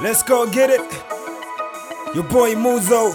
Let's go get it. Your boy Muzo,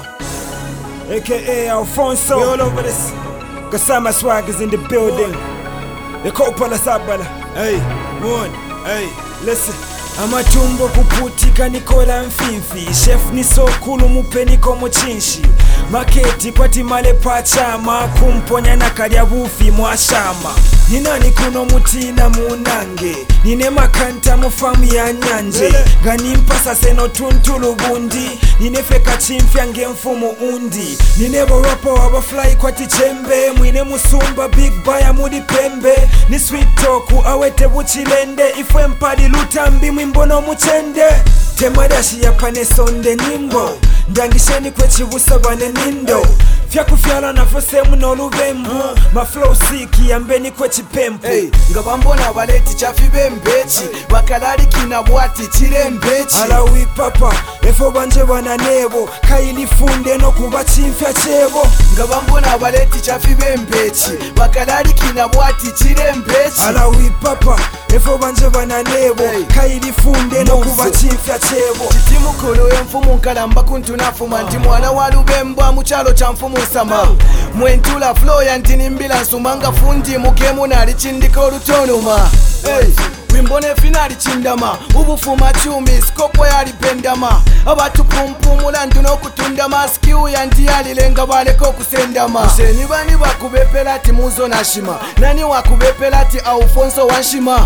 aka Alfonso. We all over this. Kasama Swag is in the building. The Kopala Sabala. Hey, one, hey, listen. Amatumbo kuputika nikola mfinfi. Chef ni sokulu mupe niko mochinshi. Maketi pati male pachama. Kumponya na karya bufi mwashama. Ninani kuno mutina munange. Nine makanta mufamu ya nyanje. Gani mpasa seno tuntulu bundi. Nine feka chimfya nge mfumu undi. Nine boropo waba fly kwa tichembe. Mwine musumba big baya mudi pembe. Ni sweet talku awete buchilende. Ifwe mpadi lutambi mwimbono muchende. Temadashi ya pane sonde nyimbo. Ndangisheni kwe chibusa bane nindo. Fyakufyala na fose muno lubembu. Ma flow siki yambeni kwe chipempu. Ngabambona baleti chafi bembechi. Bakalari kina bwati chirembechi. Alawi papa, efo banje wana nebo. Kaili funde no kuba chimfya chebo. Ngabambona baleti chafi bembechi. Bakalari kina bwati chirembechi. Alawi papa, efo banje wana nebo. Kaili funde no kuba chimfya chebo. Chitimu kolo mfumu nkalamba kuntunafuma. Nti mwana walubemba muchalo cha mfumu sama. Mwentula flow ya ntini mbila nsumanga fundi mukemu nali chindiko lutonuma. Wimbone finali chindama. Ubufuma chumi skopo yali pendama. Abatu pumpumula ntuno kutundama. Skiu ya ntiyali lenga baleko kusendama. Useni bani wakubepela ti Muzo nashima. Nani wakubepela ti Alfonso wanshima.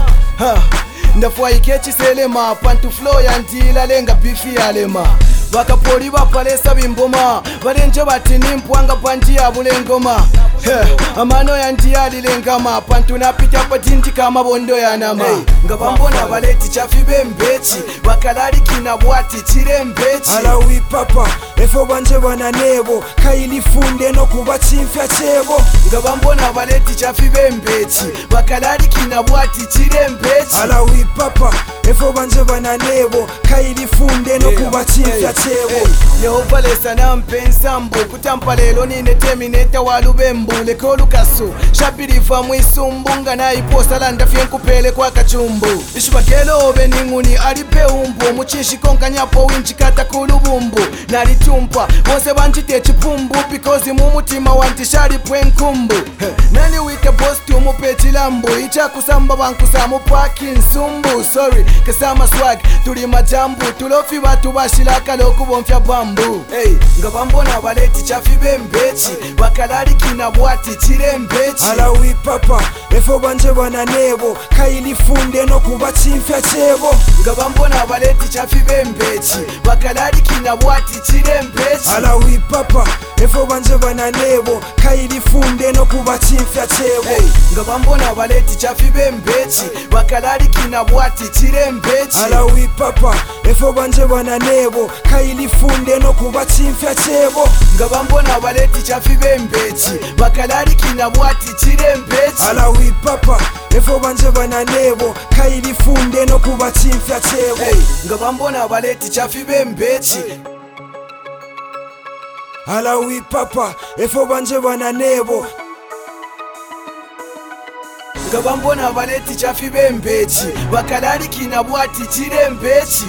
Ndafwa ikechi selema. Pantu flow ya ntila lenga bifi yalema. Bakapoli bapalesa bimboma. Balenje bati nimpwanga panti ya bulengoma. Amano ya ntiyali lengama. Pantu napita patindi kama bondo ya nama. Ngabambona baleti chafi bembechi. Bakalari kina bwati chirembechi. Alawi papa, efo banje wana nebo. Kaili funde no kuba chimfya chebo. Ngabambona baleti chafi bembechi. Bakalari kina bwati chirembechi. Alawi papa, efo banje wana nebo. Kaili funde no kuba chimfya chebo. Yehova lesa na mpensa mbu. Kutampa lelo nine termineta walubembu. Leko lukasu, shabirifa mwisumbu. Na iposa landa fienkupele kwa kachumbu. Ishubakelo obe ninguni alipe umbu. Muchishi konka nyapo winchikata kulubumbu. Nalitumpa, wose banchite chipumbu. Because mumutima wantishari pwenkumbu. Nani wite posti umupechi lambu. Icha kusamba bankusamu paki nsumbu. Sorry, Kasama Swag, tuli majambu. Tulofi batu bashilaka loku bonfya bambu. Ngabambona baleti chafi bembechi. Bakalari kina bwati chirembechi. Alawi papa, efo banje wana nebo. Kaili funde no kuba chimfya chebo. Ngabambona baleti chafi bembechi. Bakalari kina bwati chirembechi. Alawi papa, efo banje wana nebo. Kaili funde no kuba chimfya chebo. Ngabambona baleti chafi bembechi. Bakalari kina bwati chirembechi. Alawi papa, efo banje wana nebo. Kaili funde no kuba chimfya chebo. Ngabambona baleti chafi bembechi. Bakalari kina bwati chirembechi. Alawi papa, efo banje wana nebo. Kaili funde no kuba chimfya chebo. Ngabambona baleti chafi bembechi. Alawi papa, efo banje wana nebo. Ngabambona baleti chafi bembechi. Bakalari kina bwati chirembechi.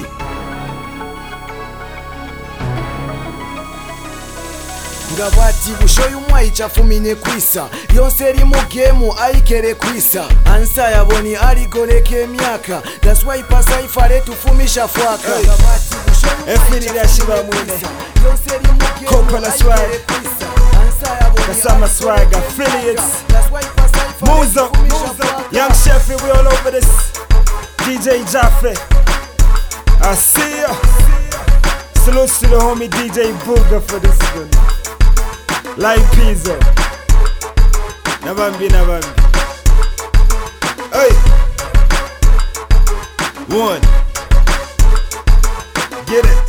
Ngabati bushoyu mwayi chafumine kwisa. Yonse eri mu gemu ayikere kwisa. Ansa yaboni aligoleke emyaka. That's why pasa ifare tufumisha fwaka. Ngabati bushoyu Efiri ya shiba mwine. Yonse eri mu gemu Kopala Swag. ayikere kwisa. Ansa yaboni Kasama Swag affiliates. That's why pasa ifare Muzo, tufumisha fwaka. Young Chef, we all over this. DJ Jaffe, I see ya. Salute to the homie DJ Booga for this one. Live pizza. Nabambi. Hey. One. Get it.